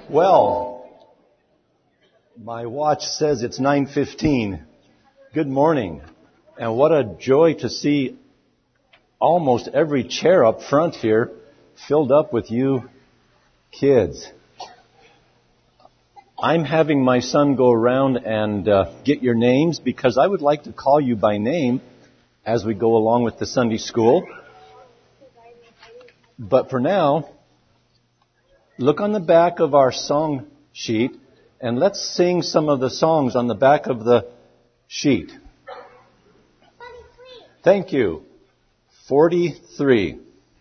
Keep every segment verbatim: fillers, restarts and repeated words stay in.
Well, my watch says it's nine fifteen. Good morning. And what a joy to see almost every chair up front here filled up with you kids. I'm having my son go around and uh, get your names because I would like to call you by name as we go along with the Sunday school. But for now, look on the back of our song sheet and let's sing some of the songs on the back of the sheet. Thank you. forty-three.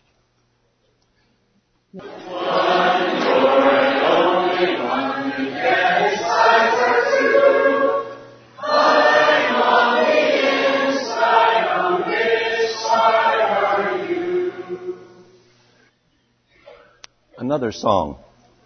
Another song.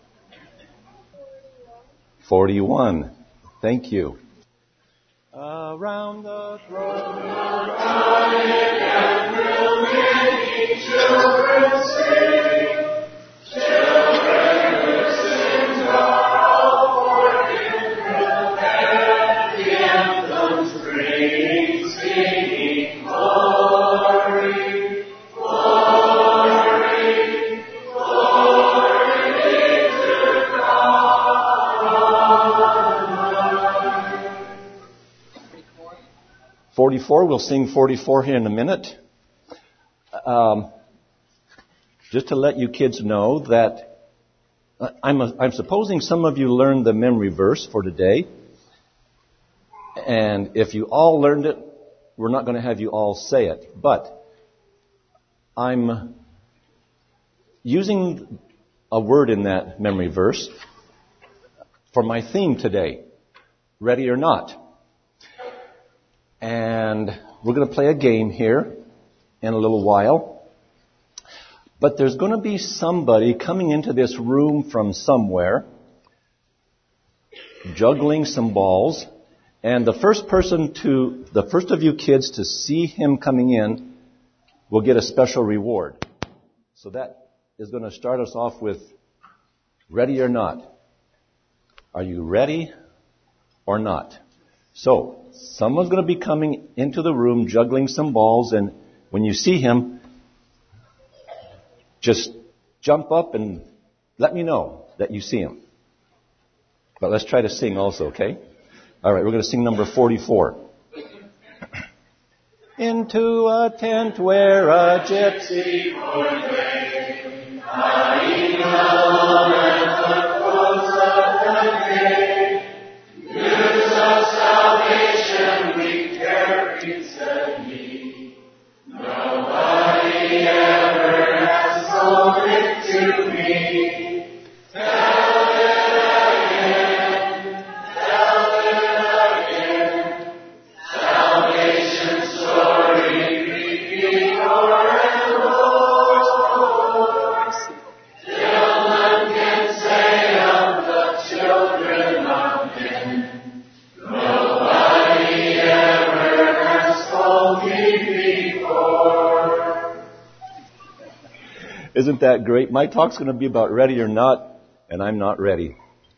forty-one. Thank you. Around the throne of God and will many children sing. Children whose sins are all forgiven, and the anthems bring, singing glory, glory, glory to God. forty-four, we'll sing forty-four here in a minute. Um, just to let you kids know that uh, I'm, a, I'm supposing some of you learned the memory verse for today. And if you all learned it, we're not going to have you all say it. But I'm using a word in that memory verse for my theme today. Ready or not? And we're going to play a game here in a little while. But there's going to be somebody coming into this room from somewhere, juggling some balls. And the first person to, the first of you kids to see him coming in will get a special reward. So that is going to start us off with ready or not. Are you ready or not? So, someone's going to be coming into the room juggling some balls, and when you see him, just jump up and let me know that you see him. But let's try to sing also, okay? All right, we're going to sing number forty-four. Into a tent where a gypsy would lay, lying alone at the close of the day. News of salvation we carried, said he. Nobody ever has told it to me. Tell it again, tell it again. Salvation story, repeat o'er and o'er. Till none can say of the children of men. Nobody ever has told me before. Isn't that great? My talk's going to be about ready or not, and I'm not ready.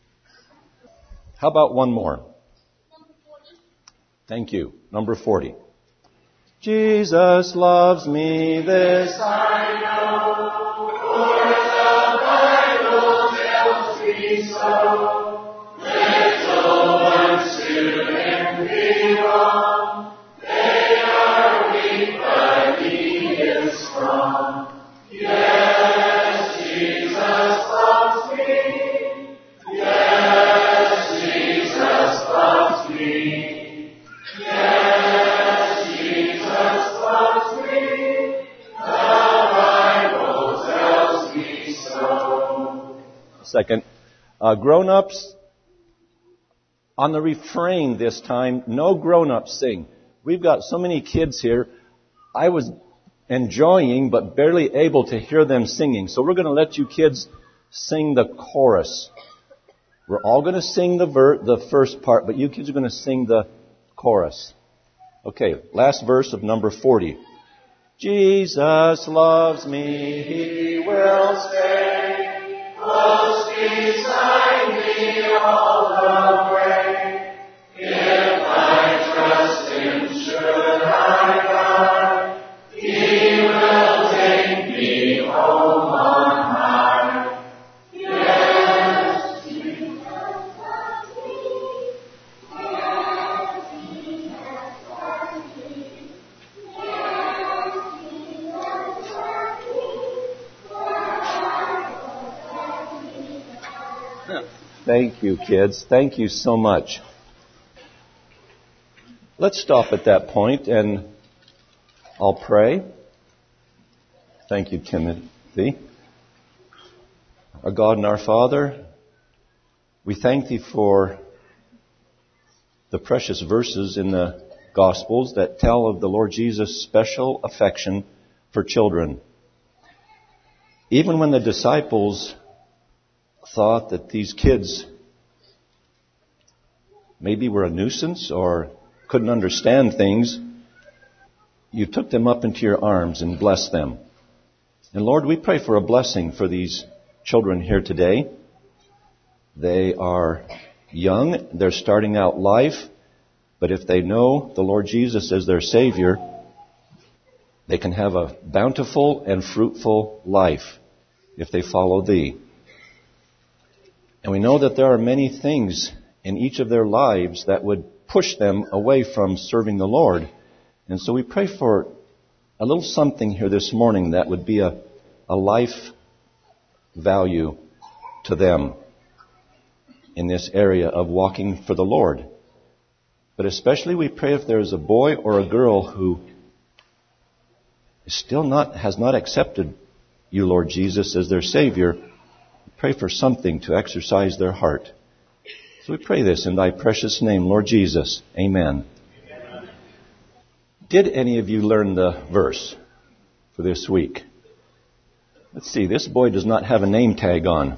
How about one more? Number forty. Thank you. Number forty. Jesus loves me, this I know, for the Bible tells me so. Little ones to him belong. They are weak, but he is strong. Yes, Jesus loves me. Yes, Jesus loves me. Yes, Jesus loves me. The Bible tells me so. Second, uh, grown-ups, on the refrain this time, no grown-ups sing. We've got so many kids here. I was enjoying but barely able to hear them singing. So we're going to let you kids sing the chorus. We're all going to sing the ver- the first part, but you kids are going to sing the chorus. Okay, last verse of number forty. Jesus loves me, he will stay close beside all the way. If I trust him, should I die, he will take me home on high. Yes, Jesus loves me. Yes, Jesus loves me. Yes, Jesus loves me. Thank you, kids. Thank you so much. Let's stop at that point and I'll pray. Thank you, Timothy. Our God and our Father, we thank Thee for the precious verses in the Gospels that tell of the Lord Jesus' special affection for children. Even when the disciples thought that these kids maybe were a nuisance or couldn't understand things, you took them up into your arms and blessed them. And Lord, we pray for a blessing for these children here today. They are young, they're starting out life, but if they know the Lord Jesus as their Savior, they can have a bountiful and fruitful life if they follow Thee. And we know that there are many things in each of their lives that would push them away from serving the Lord. And so we pray for a little something here this morning that would be a, a life value to them in this area of walking for the Lord. But especially we pray if there's a boy or a girl who is still not, has not accepted You, Lord Jesus, as their Savior, pray for something to exercise their heart. So we pray this in Thy precious name, Lord Jesus. Amen. Amen. Did any of you learn the verse for this week? Let's see, this boy does not have a name tag on.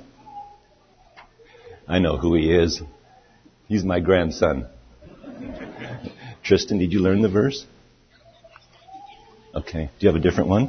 I know who he is. He's my grandson. Tristan, did you learn the verse? Okay. Do you have a different one?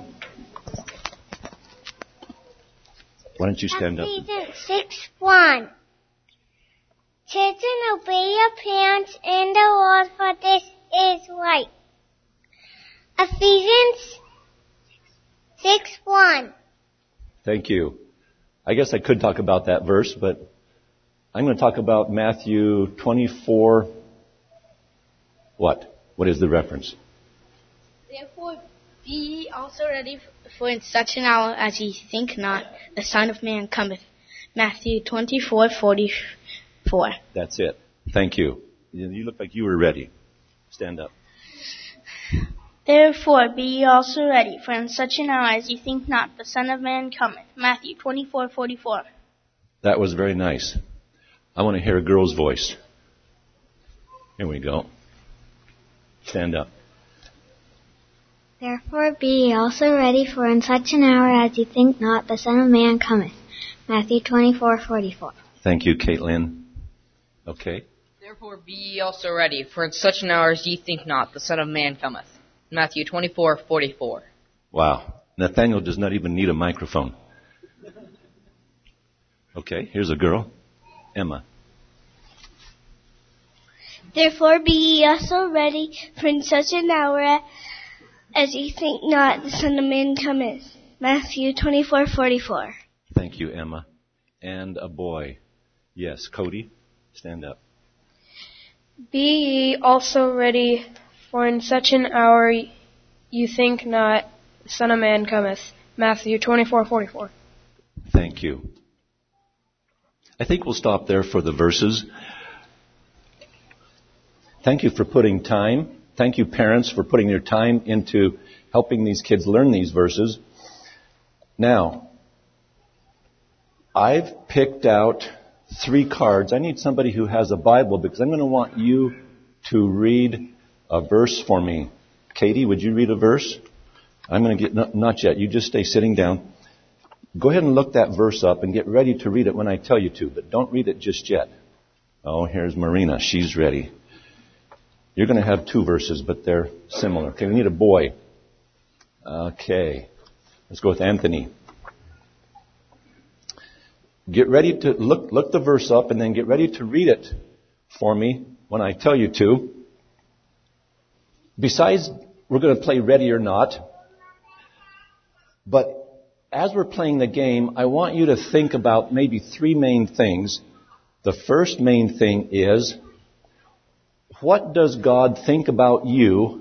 Why don't you stand up? Ephesians six one. Children, obey your parents in the Lord, for this is right. Ephesians six one. Thank you. I guess I could talk about that verse, but I'm going to talk about Matthew twenty-four. What? What is the reference? Therefore, be ye also ready, for in such an hour as ye think not, the Son of Man cometh. Matthew twenty-four forty-four. That's it. Thank you. You look like you were ready. Stand up. Therefore, be ye also ready, for in such an hour as ye think not, the Son of Man cometh. Matthew twenty-four forty-four. That was very nice. I want to hear a girl's voice. Here we go. Stand up. Therefore be ye also ready, for in such an hour as ye think not, the Son of Man cometh. Matthew twenty-four forty-four. Thank you, Caitlin. Okay. Therefore be ye also ready, for in such an hour as ye think not, the Son of Man cometh. Matthew twenty-four forty-four. Wow. Nathaniel does not even need a microphone. Okay, here's a girl. Emma. Therefore be ye also ready, for in such an hour as ye think not, the Son of Man cometh. Matthew twenty-four forty-four. Thank you, Emma. And a boy. Yes, Cody, stand up. Be ye also ready, for in such an hour you think not, the Son of Man cometh. Matthew twenty-four forty-four. Thank you. I think we'll stop there for the verses. Thank you for putting time. Thank you, parents, for putting your time into helping these kids learn these verses. Now, I've picked out three cards. I need somebody who has a Bible because I'm going to want you to read a verse for me. Katie, would you read a verse? I'm going to get, no, not yet. You just stay sitting down. Go ahead and look that verse up and get ready to read it when I tell you to, but don't read it just yet. Oh, here's Marina. She's ready. You're going to have two verses, but they're similar. Okay, we need a boy. Okay. Let's go with Anthony. get ready to look, look the verse up and then get ready to read it for me when I tell you to. Besides, we're going to play Ready or Not. But as we're playing the game, I want you to think about maybe three main things. The first main thing is, what does God think about you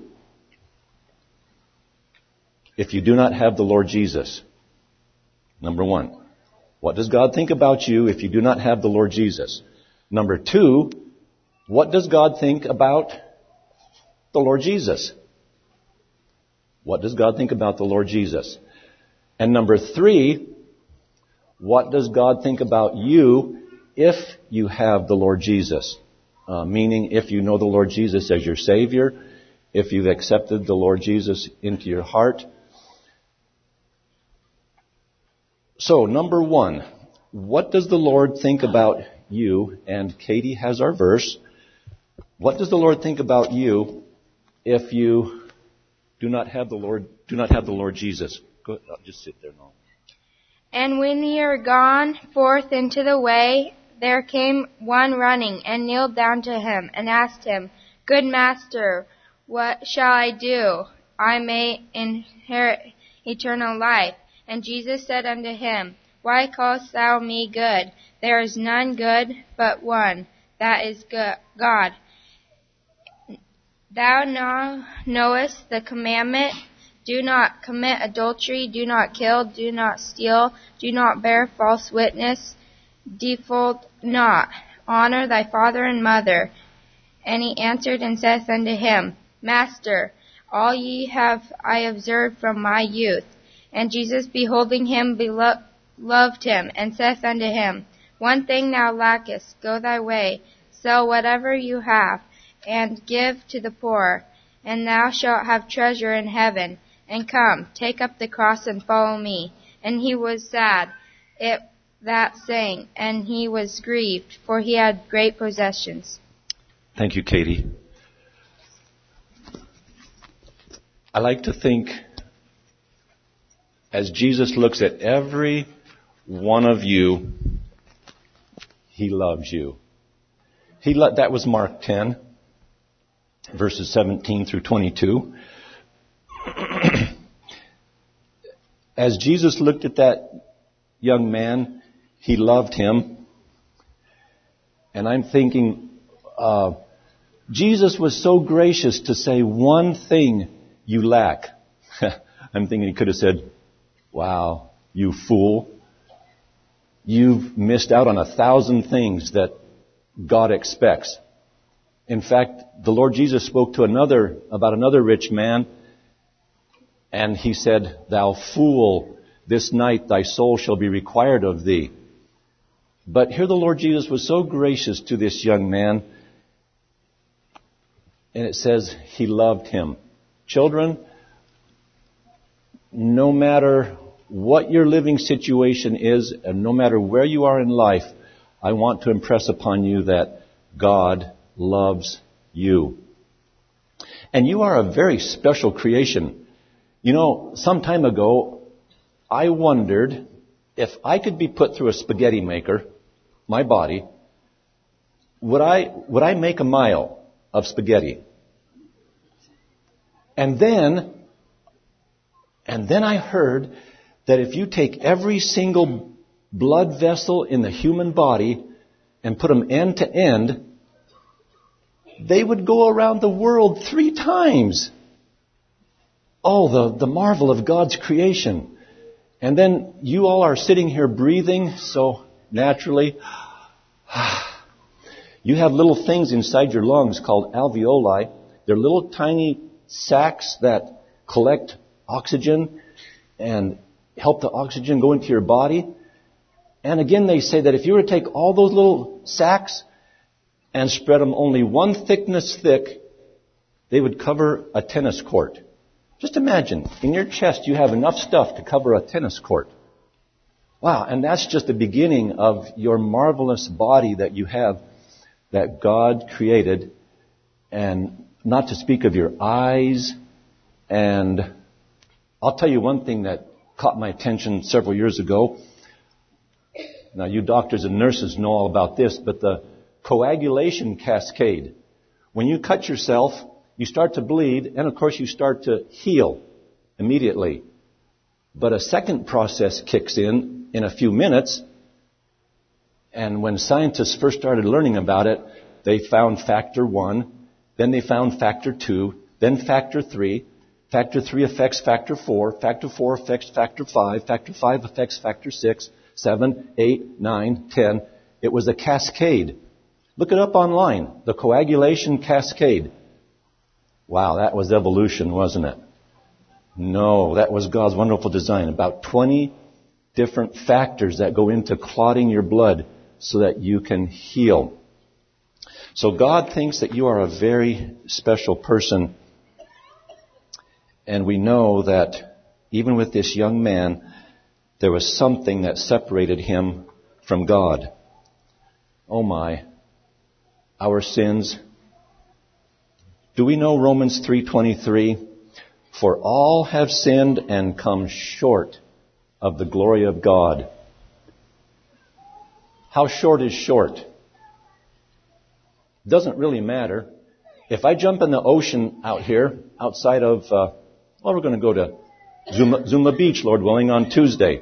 if you do not have the Lord Jesus? Number one. What does God think about you if you do not have the Lord Jesus? Number two, what does God think about the Lord Jesus? What does God think about the Lord Jesus? And number three, what does God think about you if you have the Lord Jesus? Uh, meaning if you know the Lord Jesus as your Savior, if you've accepted the Lord Jesus into your heart. So, number one, what does the Lord think about you? And Katie has our verse. What does the Lord think about you if you do not have the Lord, do not have the Lord Jesus? Go, I'll just sit there now. And when ye are gone forth into the way, there came one running, and kneeled down to him, and asked him, Good master, what shall I do? I may inherit eternal life. And Jesus said unto him, Why callest thou me good? There is none good but one, that is God. Thou now knowest the commandment, do not commit adultery, do not kill, do not steal, do not bear false witness, defraud not, honor thy father and mother. And he answered and saith unto him, Master, all ye have I observed from my youth. And Jesus, beholding him, belo- loved him, and saith unto him, One thing thou lackest, go thy way, sell whatever you have, and give to the poor, and thou shalt have treasure in heaven. And come, take up the cross and follow me. And he was sad at that saying, and he was grieved, for he had great possessions. Thank you, Katie. I like to think, as Jesus looks at every one of you, he loves you. He lo- that was Mark ten, verses seventeen through twenty-two. As Jesus looked at that young man, he loved him. And I'm thinking, uh, Jesus was so gracious to say one thing you lack. I'm thinking he could have said, Wow, you fool. You've missed out on a thousand things that God expects. In fact, the Lord Jesus spoke to another, about another rich man, and he said, Thou fool, this night thy soul shall be required of thee. But here the Lord Jesus was so gracious to this young man, and it says he loved him. Children, no matter what your living situation is, and no matter where you are in life, I want to impress upon you that God loves you. And you are a very special creation. You know, some time ago, I wondered if I could be put through a spaghetti maker, my body, would I, would I make a mile of spaghetti? And then, and then I heard that if you take every single blood vessel in the human body and put them end to end, they would go around the world three times. Oh, the, the marvel of God's creation. And then you all are sitting here breathing so naturally. You have little things inside your lungs called alveoli. They're little tiny sacs that collect oxygen and help the oxygen go into your body. And again, they say that if you were to take all those little sacs and spread them only one thickness thick, they would cover a tennis court. Just imagine, in your chest you have enough stuff to cover a tennis court. Wow, and that's just the beginning of your marvelous body that you have, that God created. And not to speak of your eyes. And I'll tell you one thing that caught my attention several years ago. Now, you doctors and nurses know all about this, but the coagulation cascade, when you cut yourself, you start to bleed, and of course you start to heal immediately. But a second process kicks in in a few minutes, and when scientists first started learning about it, they found factor one, then they found factor two, then factor three. Factor three affects factor four, factor four affects factor five, factor five affects factor six, seven, eight, nine, ten. It was a cascade. Look it up online, the coagulation cascade. Wow, that was evolution, wasn't it? No, that was God's wonderful design. About twenty different factors that go into clotting your blood so that you can heal. So God thinks that you are a very special person. And we know that even with this young man, there was something that separated him from God. Oh my, our sins. Do we know Romans three twenty-three? For all have sinned and come short of the glory of God. How short is short? Doesn't really matter. If I jump in the ocean out here, outside of, uh, well, we're going to go to Zuma, Zuma Beach, Lord willing, on Tuesday.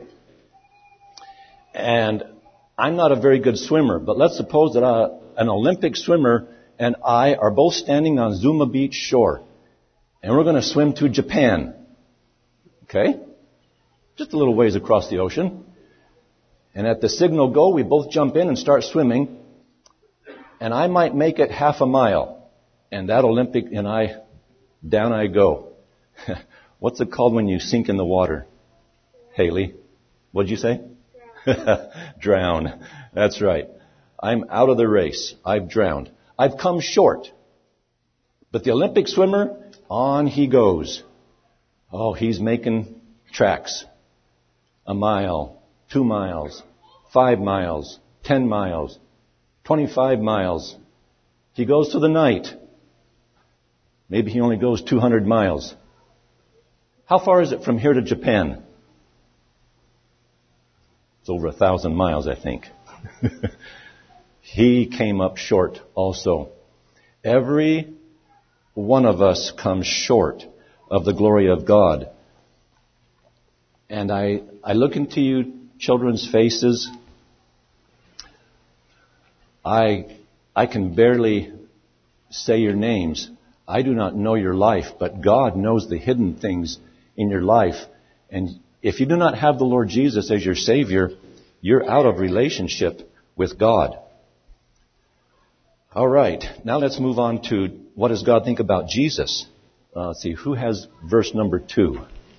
And I'm not a very good swimmer, but let's suppose that I, an Olympic swimmer and I are both standing on Zuma Beach shore. And we're going to swim to Japan. Okay? Just a little ways across the ocean. And at the signal go, we both jump in and start swimming. And I might make it half a mile. And that Olympic, and I, down I go. What's it called when you sink in the water? Haley, what'd you say? Drown. That's right. I'm out of the race. I've drowned. I've come short. But the Olympic swimmer, on he goes. Oh, he's making tracks. A mile, two miles, five miles, ten miles, twenty-five miles. He goes to the night. Maybe he only goes two hundred miles. How far is it from here to Japan? It's over a thousand miles, I think. He came up short also. Every one of us comes short of the glory of God. And I, I look into you children's faces. I, I can barely say your names. I do not know your life, but God knows the hidden things in your life. And if you do not have the Lord Jesus as your Savior, you're out of relationship with God. All right, now let's move on to what does God think about Jesus? Uh, let's see, who has verse number two?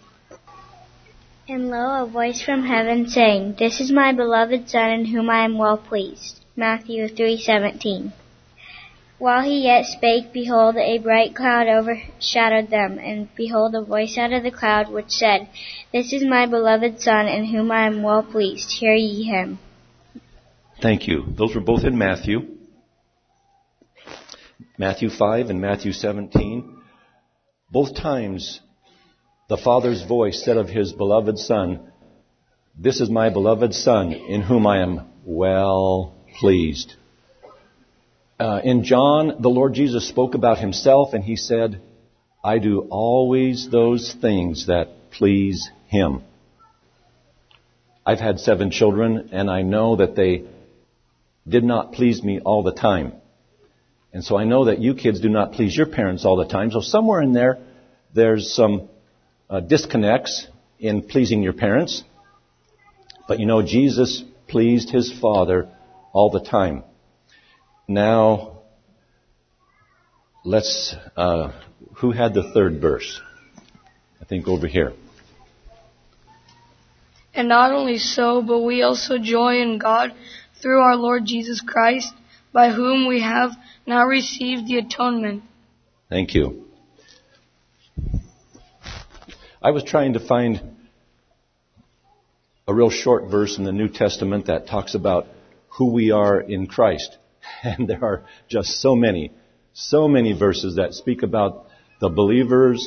And lo, a voice from heaven saying, This is my beloved Son, in whom I am well pleased. Matthew three seventeen. While he yet spake, behold, a bright cloud overshadowed them, and behold, a voice out of the cloud which said, This is my beloved Son, in whom I am well pleased. Hear ye him. Thank you. Those were both in Matthew. Matthew five and Matthew seventeen. Both times, the Father's voice said of His beloved Son, This is my beloved Son, in whom I am well pleased. Uh, in John, the Lord Jesus spoke about Himself, and He said, I do always those things that please Him. I've had seven children, and I know that they did not please me all the time. And so I know that you kids do not please your parents all the time. So somewhere in there, there's some uh, disconnects in pleasing your parents. But you know, Jesus pleased His Father all the time. Now, let's, uh, who had the third verse? I think over here. And not only so, but we also joy in God through our Lord Jesus Christ, by whom we have now received the atonement. Thank you. I was trying to find a real short verse in the New Testament that talks about who we are in Christ. And there are just so many, so many verses that speak about the believer's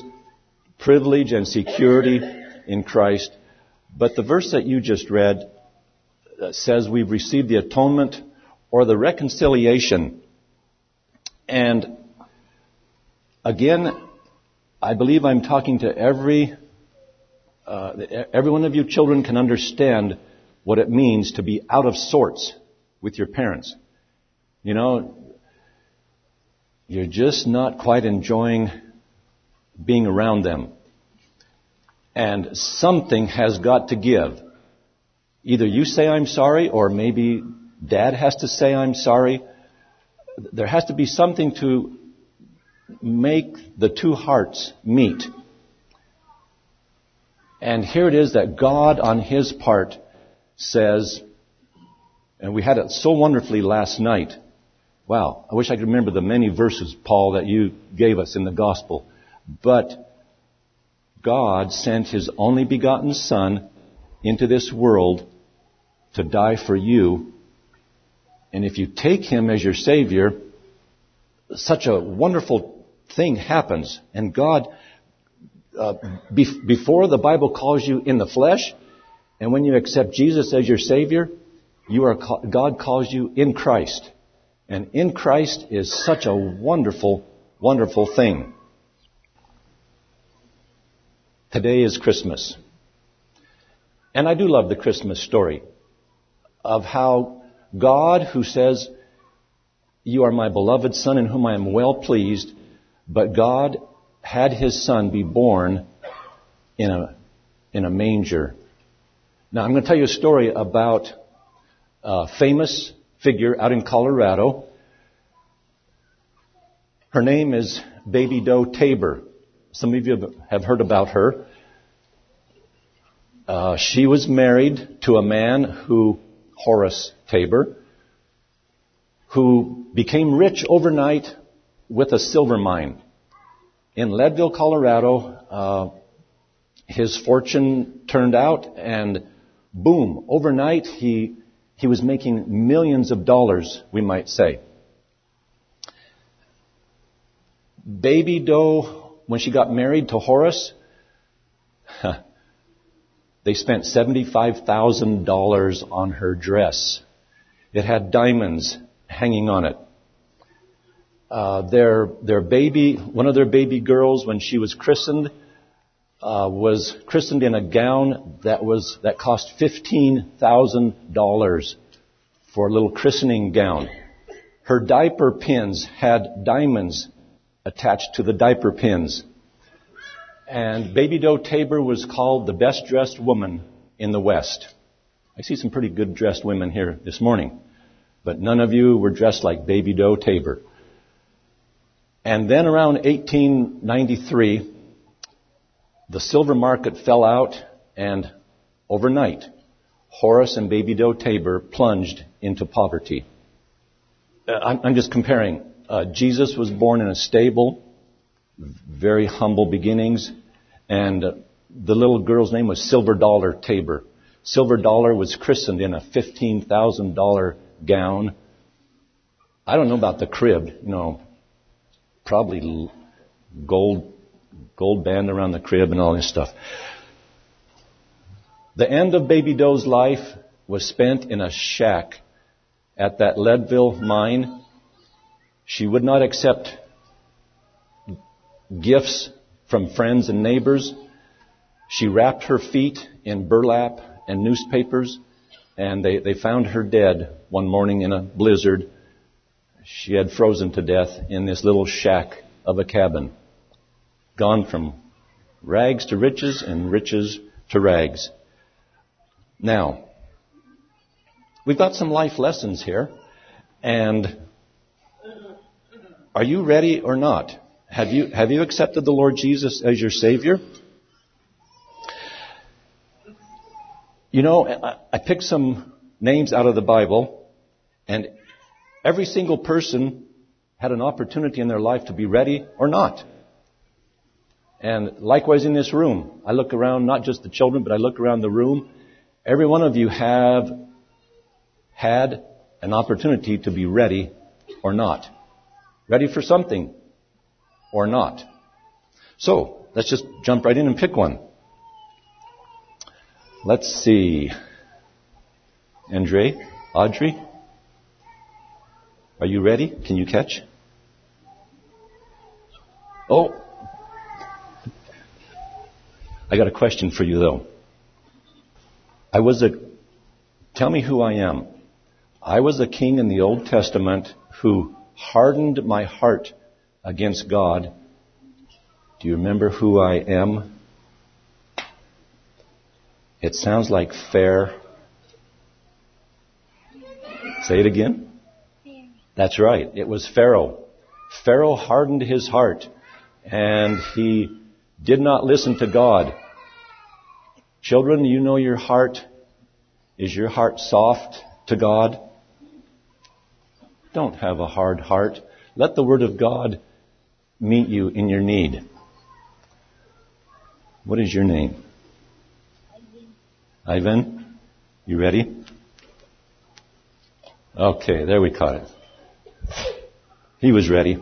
privilege and security in Christ. But the verse that you just read uh, says we've received the atonement or the reconciliation. And again, I believe I'm talking to every, uh, every one of you children can understand what it means to be out of sorts with your parents. You know, you're just not quite enjoying being around them. And something has got to give. Either you say I'm sorry, or maybe Dad has to say I'm sorry. There has to be something to make the two hearts meet. And here it is that God on His part says, and we had it so wonderfully last night. Wow, I wish I could remember the many verses, Paul, that you gave us in the gospel. But God sent His only begotten Son into this world to die for you. And if you take Him as your Savior, such a wonderful thing happens. And God, uh, be- before the Bible calls you in the flesh, and when you accept Jesus as your Savior, you are ca- God calls you in Christ. And in Christ is such a wonderful, wonderful thing. Today is Christmas. And I do love the Christmas story of how God, who says, "You are my beloved Son in whom I am well pleased," but God had His Son be born in a, in a manger. Now, I'm going to tell you a story about a famous figure out in Colorado. Her name is Baby Doe Tabor. Some of you have heard about her. Uh, she was married to a man who, Horace Tabor, who became rich overnight with a silver mine. In Leadville, Colorado, uh, his fortune turned out, and boom, overnight he he was making millions of dollars, we might say. Baby Doe, when she got married to Horace, they spent seventy-five thousand dollars on her dress. It had diamonds hanging on it. Uh, their their baby, one of their baby girls, when she was christened, uh, was christened in a gown that was that cost fifteen thousand dollars for a little christening gown. Her diaper pins had diamonds attached to the diaper pins. And Baby Doe Tabor was called the best dressed woman in the West. I see some pretty good dressed women here this morning, but none of you were dressed like Baby Doe Tabor. And then around eighteen ninety-three, the silver market fell out, and overnight, Horace and Baby Doe Tabor plunged into poverty. Uh, I'm, I'm just comparing. Uh, Jesus was born in a stable, very humble beginnings, and uh, the little girl's name was Silver Dollar Tabor. Silver Dollar was christened in a fifteen thousand dollars gown. I don't know about the crib, you know, probably gold, gold band around the crib and all this stuff. The end of Baby Doe's life was spent in a shack at that Leadville mine. She would not accept gifts from friends and neighbors. She wrapped her feet in burlap and newspapers, and they, they found her dead one morning in a blizzard. She had frozen to death in this little shack of a cabin, gone from rags to riches and riches to rags. Now, we've got some life lessons here, and are you ready or not? Have you have you accepted the Lord Jesus as your Savior? You know, I, I picked some names out of the Bible, and every single person had an opportunity in their life to be ready or not. And likewise in this room, I look around, not just the children, but I look around the room. Every one of you have had an opportunity to be ready or not. Ready for something or not. So, let's just jump right in and pick one. Let's see. Andre, Audrey, are you ready? Can you catch? Oh, I got a question for you though. I was a, tell me who I am. I was a king in the Old Testament who hardened my heart against God. Do you remember who I am? It sounds like fair. Say it again. That's right. It was Pharaoh. Pharaoh hardened his heart and he did not listen to God. Children, you know your heart. Is your heart soft to God? Don't have a hard heart. Let the Word of God meet you in your need. What is your name? Ivan. Ivan? You ready? Okay, there we caught it. He was ready.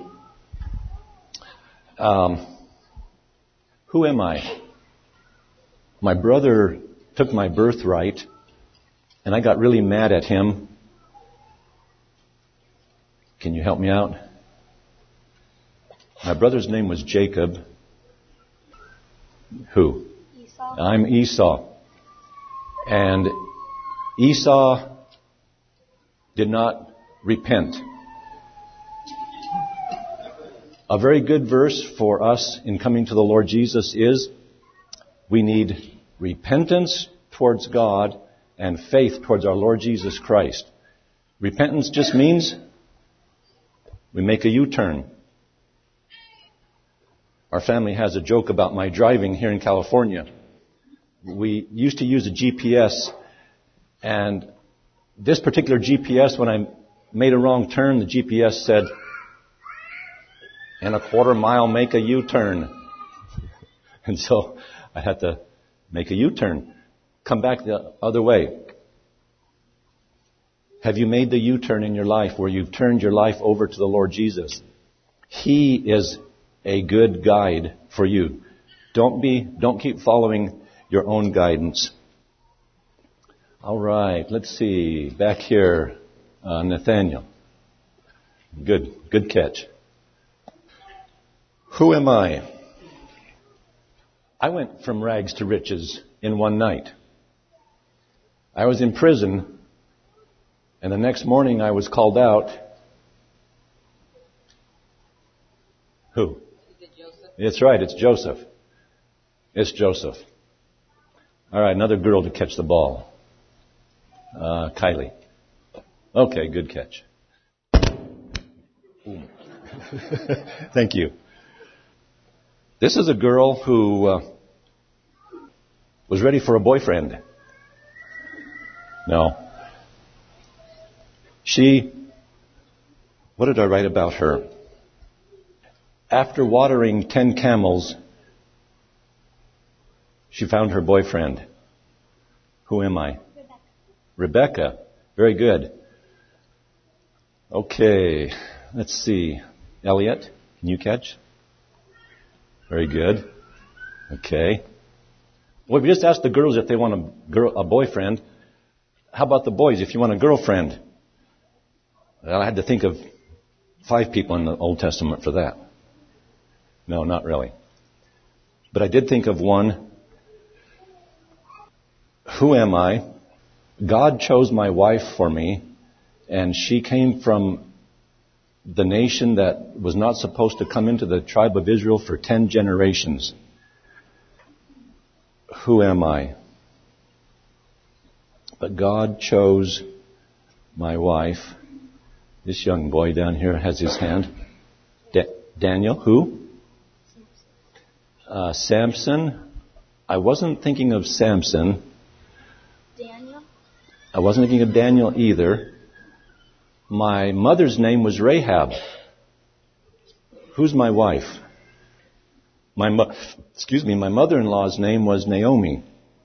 Um, who am I? My brother took my birthright, and I got really mad at him. Can you help me out? My brother's name was Jacob. Who? Esau. I'm Esau. And Esau did not repent. A very good verse for us in coming to the Lord Jesus is we need repentance towards God and faith towards our Lord Jesus Christ. Repentance just means we make a U-turn. Our family has a joke about my driving here in California. We used to use a G P S, and this particular G P S, when I made a wrong turn, the G P S said, in a quarter mile, make a U-turn. And so I had to make a U-turn, come back the other way. Have you made the U-turn in your life where you've turned your life over to the Lord Jesus? He is a good guide for you. Don't be, don't keep following your own guidance. All right, let's see. Back here, uh, Nathaniel. Good, good catch. Who am I? I went from rags to riches in one night. I was in prison, and the next morning I was called out. Who? Is it Joseph? It's right, it's Joseph. It's Joseph. All right, another girl to catch the ball. Uh, Kylie. Okay, good catch. Thank you. This is a girl who uh, was ready for a boyfriend. No. She, what did I write about her? After watering ten camels, she found her boyfriend. Who am I? Rebecca. Rebecca. Very good. Okay, let's see. Elliot, can you catch? Very good. Okay. Well, we just asked the girls if they want a girl, a boyfriend. How about the boys if you want a girlfriend? Well, I had to think of five people in the Old Testament for that. No, not really. But I did think of one. Who am I? God chose my wife for me, and she came from the nation that was not supposed to come into the tribe of Israel for ten generations. Who am I? But God chose my wife. This young boy down here has his hand. Da- Daniel, who? Uh, Samson. I wasn't thinking of Samson. Daniel? I wasn't thinking of Daniel either. My mother's name was Rahab. Who's my wife? My mo- excuse me, my mother-in-law's name was Naomi.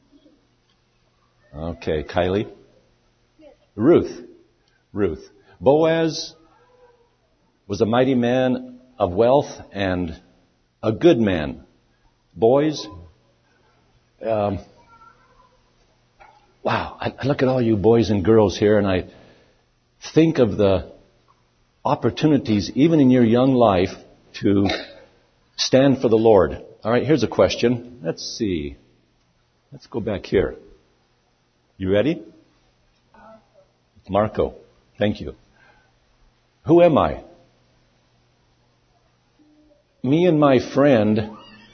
Okay, Kylie. Ruth. Ruth. Boaz was a mighty man of wealth and a good man. Boys, um, wow, I, I look at all you boys and girls here and I think of the opportunities, even in your young life, to stand for the Lord. All right, here's a question. Let's see. Let's go back here. You ready? Marco. Thank you. Who am I? Me and my friend,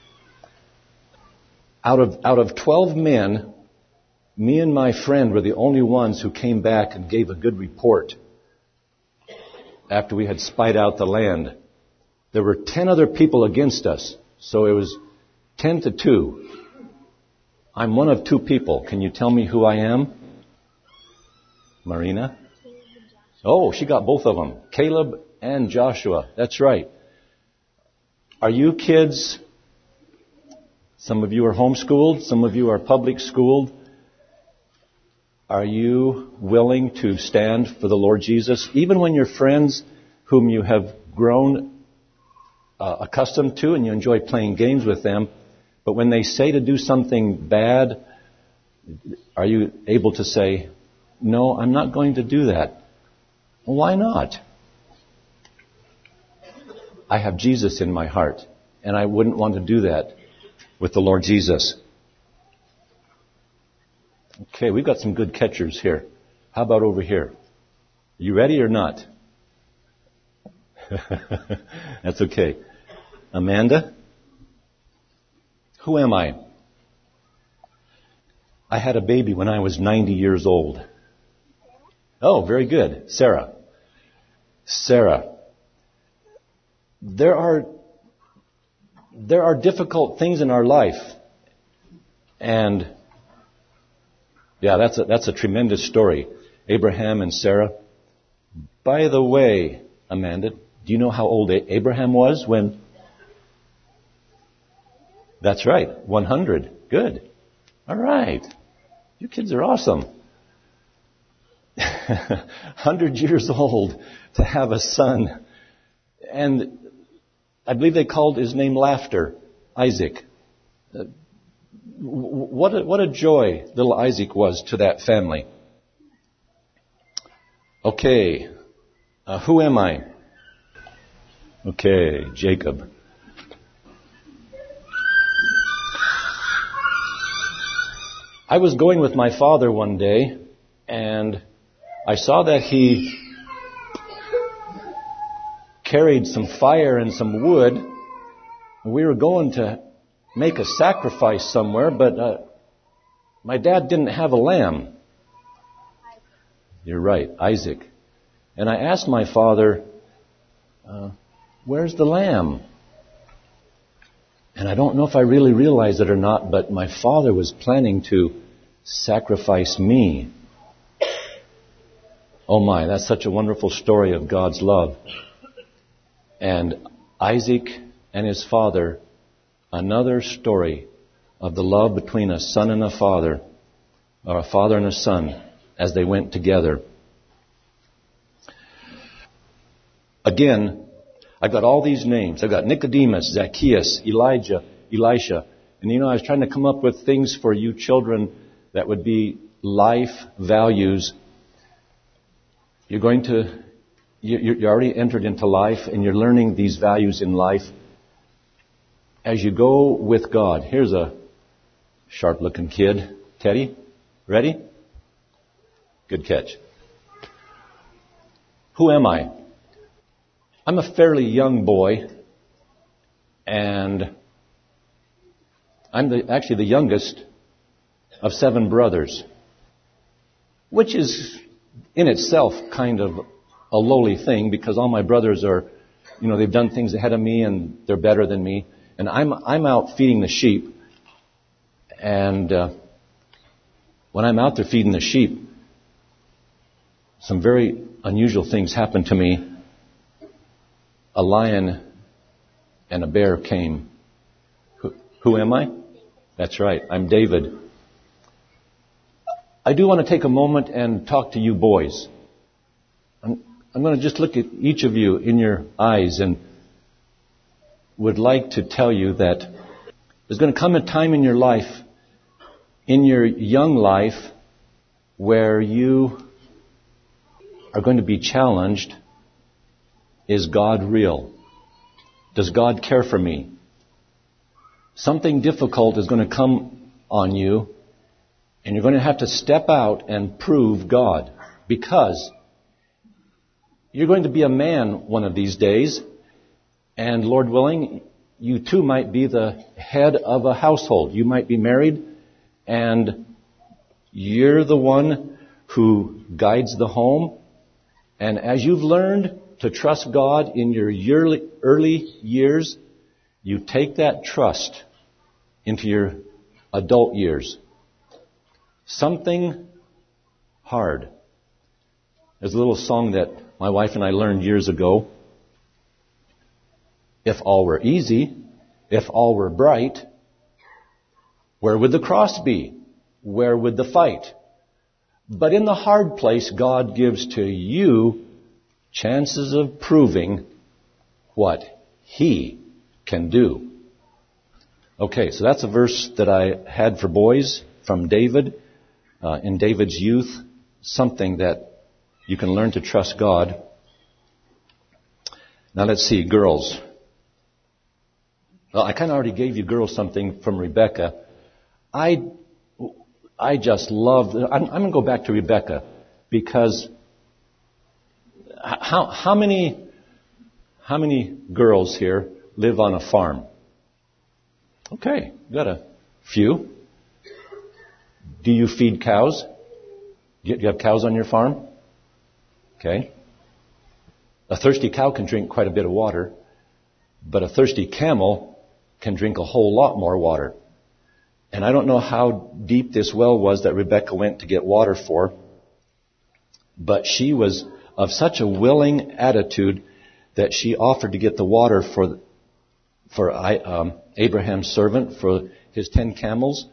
out of out of twelve men, me and my friend were the only ones who came back and gave a good report after we had spied out the land. There were ten other people against us, so it was ten to two. I'm one of two people. Can you tell me who I am? Marina? Oh, she got both of them. Caleb and Joshua. That's right. Are you kids, some of you are homeschooled, some of you are public schooled. Are you willing to stand for the Lord Jesus? Even when your friends whom you have grown uh, accustomed to and you enjoy playing games with them, but when they say to do something bad, are you able to say, no, I'm not going to do that? Well, why not? I have Jesus in my heart, and I wouldn't want to do that with the Lord Jesus. Okay, we've got some good catchers here. How about over here? Are you ready or not? That's okay. Amanda? Who am I? I had a baby when I was ninety years old. Oh, very good. Sarah. Sarah. There are there are difficult things in our life. And yeah, that's a, that's a tremendous story. Abraham and Sarah. By the way, Amanda, do you know how old Abraham was when? That's right, one hundred. Good. All right. You kids are awesome. one hundred years old to have a son. And I believe they called his name Laughter, Isaac. Uh, what a, what a joy little Isaac was to that family. Okay, uh, who am I? Okay, Jacob. I was going with my father one day, and I saw that he carried some fire and some wood. We were going to make a sacrifice somewhere, but uh, my dad didn't have a lamb. You're right, Isaac. And I asked my father, uh, where's the lamb? And I don't know if I really realized it or not, but my father was planning to sacrifice me. Oh my, that's such a wonderful story of God's love. And Isaac and his father, another story of the love between a son and a father, or a father and a son, as they went together. Again, I've got all these names. I've got Nicodemus, Zacchaeus, Elijah, Elisha. And you know, I was trying to come up with things for you children that would be life values. You're going to, you're already entered into life and you're learning these values in life. As you go with God, here's a sharp looking kid. Teddy, ready? Good catch. Who am I? I'm a fairly young boy, and I'm the, actually the youngest of seven brothers, which is in itself kind of a lowly thing because all my brothers are, you know, they've done things ahead of me and they're better than me, and I'm I'm out feeding the sheep, and uh, when I'm out there feeding the sheep, some very unusual things happen to me. A lion and a bear came. Who, who am I? That's right. I'm David. I do want to take a moment and talk to you boys. I'm, I'm going to just look at each of you in your eyes and would like to tell you that there's going to come a time in your life, in your young life, where you are going to be challenged. Is God real? Does God care for me? Something difficult is going to come on you, and you're going to have to step out and prove God, because you're going to be a man one of these days, and Lord willing, you too might be the head of a household. You might be married, and you're the one who guides the home. And as you've learned to trust God in your yearly, early years, you take that trust into your adult years. Something hard. There's a little song that my wife and I learned years ago. If all were easy, if all were bright, where would the cross be? Where would the fight? But in the hard place, God gives to you chances of proving what He can do. Okay, so that's a verse that I had for boys from David. Uh, in David's youth, something that you can learn to trust God. Now let's see, girls. Well, I kind of already gave you girls something from Rebecca. I, I just love, I'm, I'm going to go back to Rebecca, because how, how many, how many girls here live on a farm? Okay, got a few. Do you feed cows? Do you have cows on your farm? Okay. A thirsty cow can drink quite a bit of water, but a thirsty camel can drink a whole lot more water. And I don't know how deep this well was that Rebecca went to get water for, but she was of such a willing attitude that she offered to get the water for for um, Abraham's servant, for his ten camels.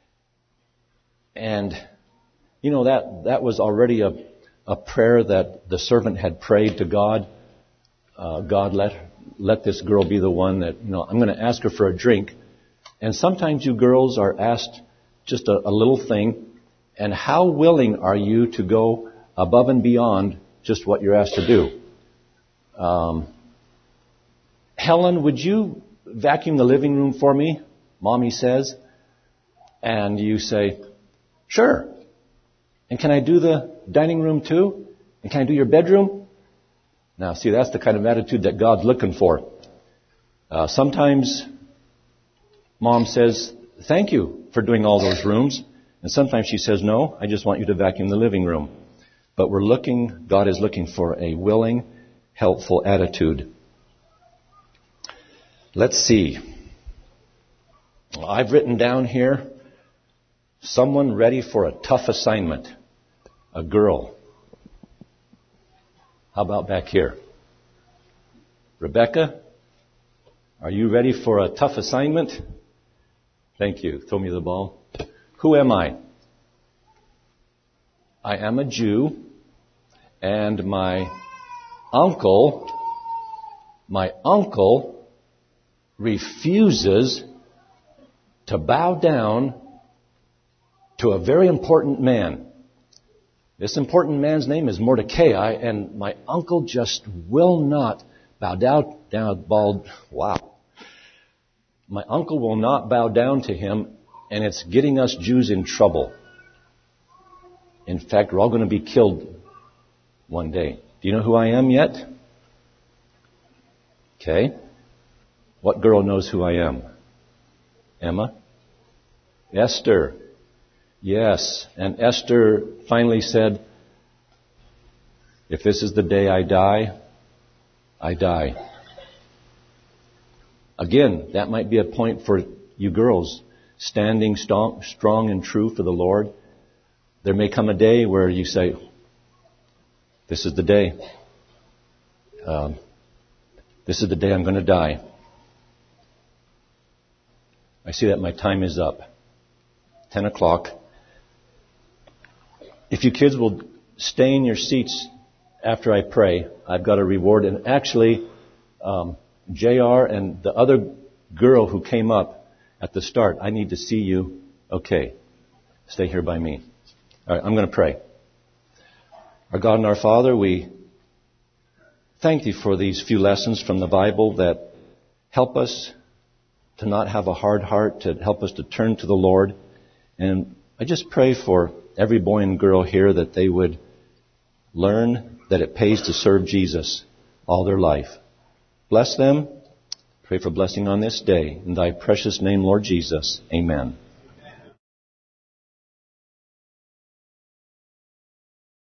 And, you know, that, that was already a, a prayer that the servant had prayed to God. Uh, God, let, let this girl be the one that, you know, I'm going to ask her for a drink. And sometimes you girls are asked just a, a little thing. And how willing are you to go above and beyond just what you're asked to do? Um, Helen, would you vacuum the living room for me? Mommy says. And you say, sure. And can I do the dining room too? And can I do your bedroom? Now, see, that's the kind of attitude that God's looking for. Uh, sometimes Mom says, thank you for doing all those rooms. And sometimes she says, no, I just want you to vacuum the living room. But we're looking, God is looking for a willing, helpful attitude. Let's see. I've written down here, someone ready for a tough assignment. A girl. How about back here? Rebecca, are you ready for a tough assignment? Thank you. Throw me the ball. Who am I? I am a Jew, and my uncle, my uncle refuses to bow down to a very important man. This important man's name is Mordecai, and my uncle just will not bow down, down, bald, wow. My uncle will not bow down to him, and it's getting us Jews in trouble. In fact, we're all going to be killed one day. Do you know who I am yet? Okay. What girl knows who I am? Emma? Esther. Yes. And Esther finally said, if this is the day I die, I die. Again, that might be a point for you girls, standing strong, strong and true for the Lord. There may come a day where you say, this is the day. Um, this is the day I'm going to die. I see that my time is up. Ten o'clock. If you kids will stay in your seats after I pray, I've got a reward. And actually, um, J R and the other girl who came up at the start, I need to see you. Okay. Stay here by me. All right, I'm going to pray. Our God and our Father, we thank Thee for these few lessons from the Bible that help us to not have a hard heart, to help us to turn to the Lord. And I just pray for every boy and girl here that they would learn that it pays to serve Jesus all their life. Bless them. Pray for blessing on this day. In Thy precious name, Lord Jesus. Amen.